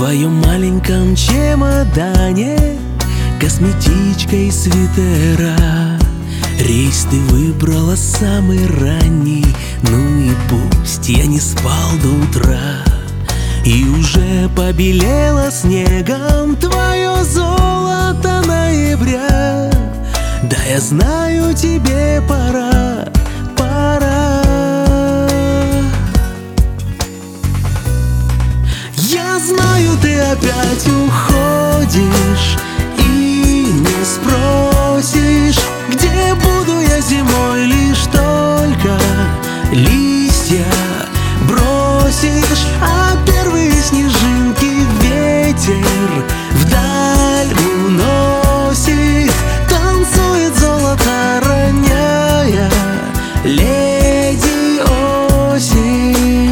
твоем маленьком чемодане косметичка и свитера. Рейс ты выбрала самый ранний, ну и пусть я не спал до утра. И уже побелело снегом твое золото ноября. Да, я знаю, тебе пора, пора. Я знаю, ты опять уходишь и не спросишь, где буду я зимой, лишь только листья бросишь, а первые снежинки ветер вдаль уносит. Танцует золото, роняя леди осень.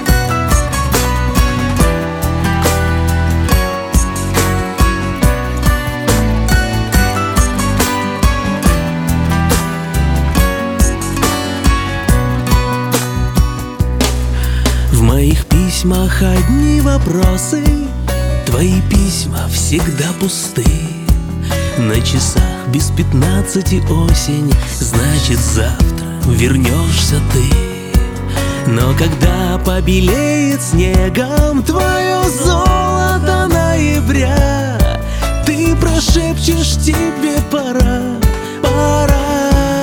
В моих письмах одни вопросы, твои письма всегда пусты. На часах без 15 осень, значит завтра вернешься ты. Но когда побелеет снегом твое золото ноября, ты прошепчешь: тебе пора, пора.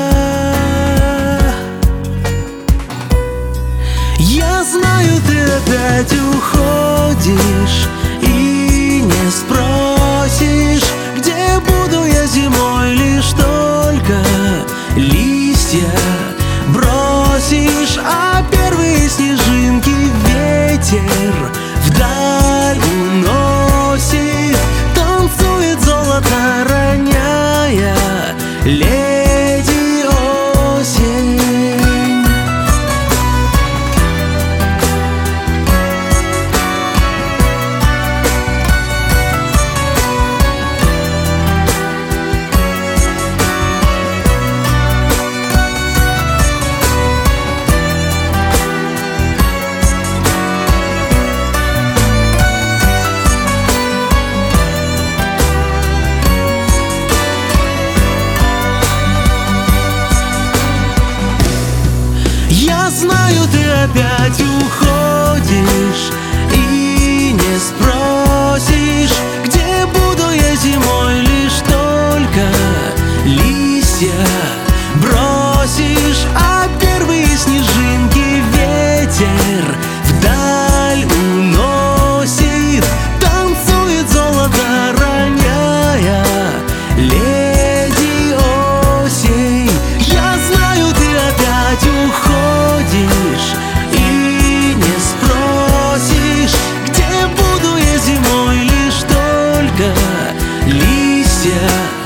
Я знаю, ты опять уходишь и не спросишь, где буду я зимой, лишь только листья бросишь, а первые снежинки ветер вдаль уносит. Танцует золото, роняя леди осень. Я знаю, ты опять уходишь и не спросишь, где буду я зимой, лишь только листья бросишь, а первые снежинки ветер вдаль уносит. Танцует золото, роняя леди осень. Я знаю, ты опять уходишь и не спросишь, где буду я зимой, лишь только листья